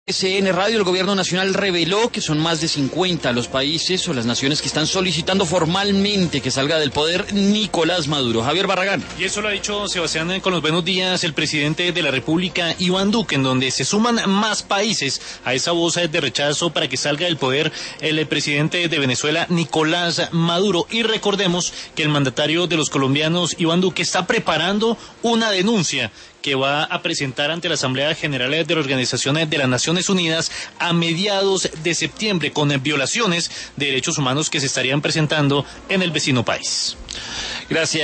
CN Radio, el gobierno nacional reveló que son más de 50 los países o las naciones que están solicitando formalmente que salga del poder Nicolás Maduro. Javier Barragán. Y eso lo ha dicho Sebastián con los buenos días el presidente de la República, Iván Duque, en donde se suman más países a esa voz de rechazo para que salga del poder el presidente de Venezuela, Nicolás Maduro. Y recordemos que el mandatario de los colombianos, Iván Duque, está preparando una denuncia que va a presentar ante la Asamblea General de la Organización de las Naciones Unidas a mediados de septiembre, con violaciones de derechos humanos que se estarían presentando en el vecino país. Gracias.